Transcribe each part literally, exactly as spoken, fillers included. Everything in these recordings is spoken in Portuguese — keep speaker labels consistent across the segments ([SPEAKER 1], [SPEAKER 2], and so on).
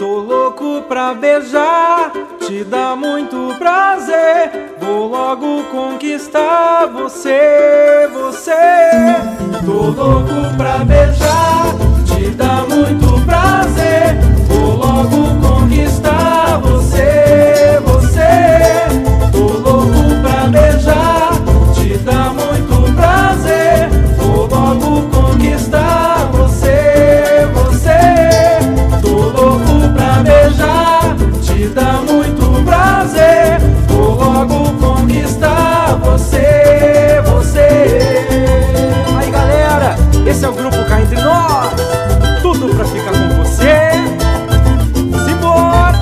[SPEAKER 1] Tô louco pra beijar, te dá muito prazer. Vou logo conquistar você, você. Tô louco pra beijar, te dá muito prazer. Vou logo conquistar você, você. Tô louco pra beijar, te dá muito prazer. Vou logo conquistar você, você. Tô louco pra beijar, te dá muito prazer. Vou logo conquistar você, você. Aí galera, esse é o grupo Cá Entre Nós. Tudo pra ficar com você. Simbora!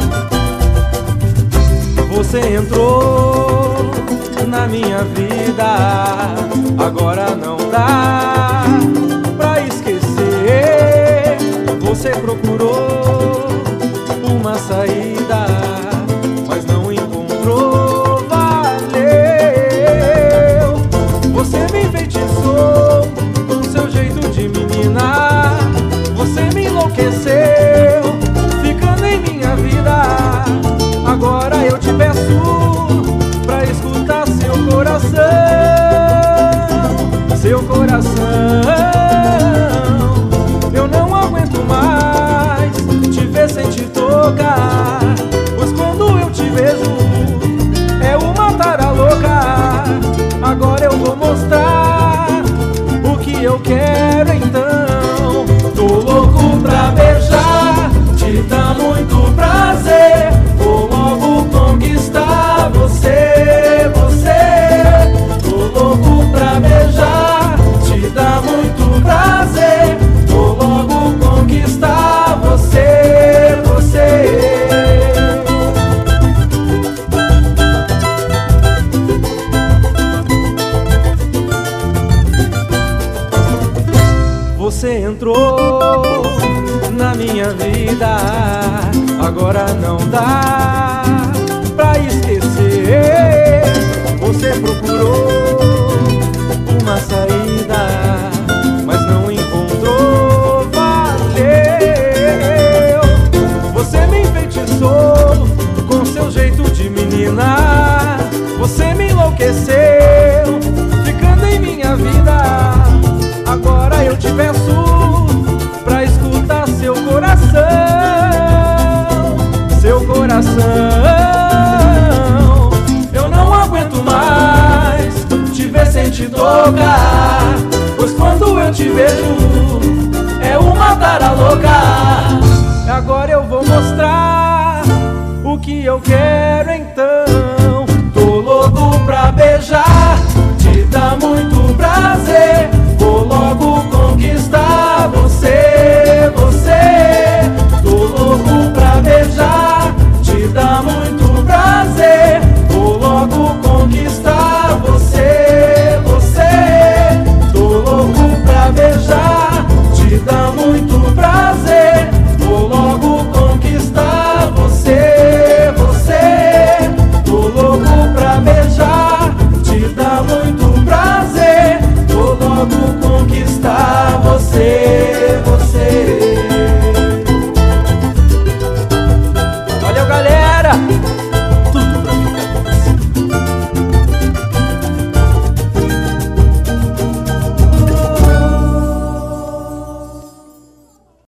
[SPEAKER 1] Você entrou na minha vida, agora não dá pra esquecer. Você procurou uma saída, mas não encontrou, valeu. Você me enfeitiçou com seu jeito de menina. Você me enlouqueceu, ficando em minha vida. Agora eu te peço pra escutar seu coração, seu coração. Eu não aguento mais te ver sem te tocar, pois quando eu te vejo é uma tara louca. Agora eu vou mostrar o que eu quero então. Tô louco pra beijar, te dá muito prazer. Vou logo conquistar você, você. Tô louco pra beijar, te dá muito prazer. Vou logo conquistar você, você. Você entrou na minha vida, agora não dá pra esquecer. Você procurou uma saída, mas não encontrou, valeu. Você me enfeitiçou com seu jeito de menina. Você me enlouqueceu, ficando em minha vida. Agora eu te peço pra escutar seu coração, seu coração. Eu não aguento mais te ver sem te tocar, pois quando eu te vejo é uma tara louca. Agora eu vou mostrar o que eu quero então. Tô louco pra beijar, te dá muito